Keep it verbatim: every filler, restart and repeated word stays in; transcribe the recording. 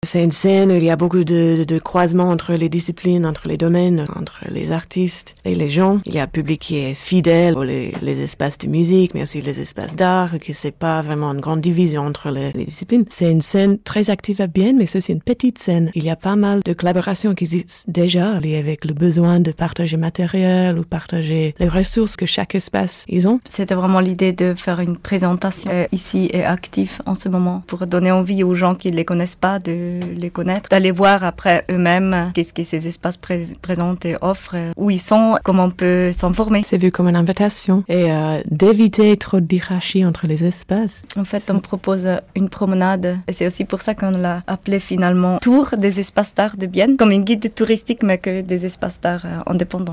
C'est une scène où il y a beaucoup de, de, de croisements entre les disciplines, entre les domaines, entre les artistes et les gens. Il y a un public qui est fidèle pour les, les espaces de musique, mais aussi les espaces d'art, que c'est pas vraiment une grande division entre les, les disciplines. C'est une scène très active à Bienne, mais c'est aussi une petite scène. Il y a pas mal de collaborations qui existent déjà, liées avec le besoin de partager matériel ou partager les ressources que chaque espace ils ont. C'était vraiment l'idée de faire une présentation euh, ici et active en ce moment pour donner envie aux gens qui ne les connaissent pas de les connaître, d'aller voir après eux-mêmes qu'est-ce que ces espaces pré- présentent et offrent, où ils sont, comment on peut s'en former. C'est vu comme une invitation et euh, d'éviter trop de hiérarchie entre les espaces. En fait, on propose une promenade et c'est aussi pour ça qu'on l'a appelé finalement Tour des espaces d'art de Bienne, comme une guide touristique mais que des espaces d'art euh, indépendants.